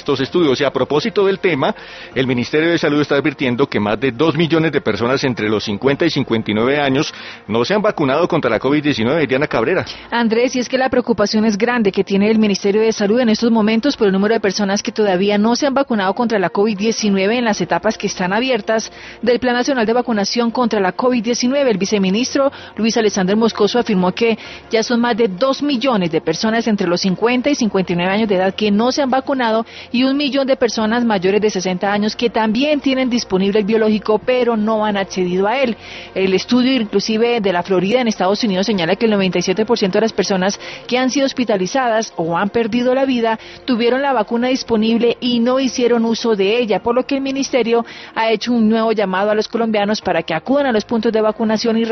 estos estudios. Y a propósito del tema, el Ministerio de Salud está advirtiendo que más de 2 millones de personas entre los 50 y 59 años no se han vacunado contra la COVID-19. Diana Cabrera. Andrés, y es que la preocupación es grande que tiene el Ministerio de Salud en estos momentos por el número de personas que todavía no se han vacunado contra la COVID-19 en las etapas que están abiertas del Plan Nacional de Vacunación contra la COVID-19. El viceministro Luis Alexander Moscoso afirmó que ya son más de 2 millones de personas entre los 50 y 59 años de edad que no se han vacunado y 1 millón de personas mayores de 60 años que también tienen disponible el biológico pero no han accedido a él. El estudio inclusive de la Florida en Estados Unidos señala que el 97% de las personas que han sido hospitalizadas o han perdido la vida tuvieron la vacuna disponible y no hicieron uso de ella, por lo que el ministerio ha hecho un nuevo llamado a los colombianos para que acudan a los puntos de vacunación y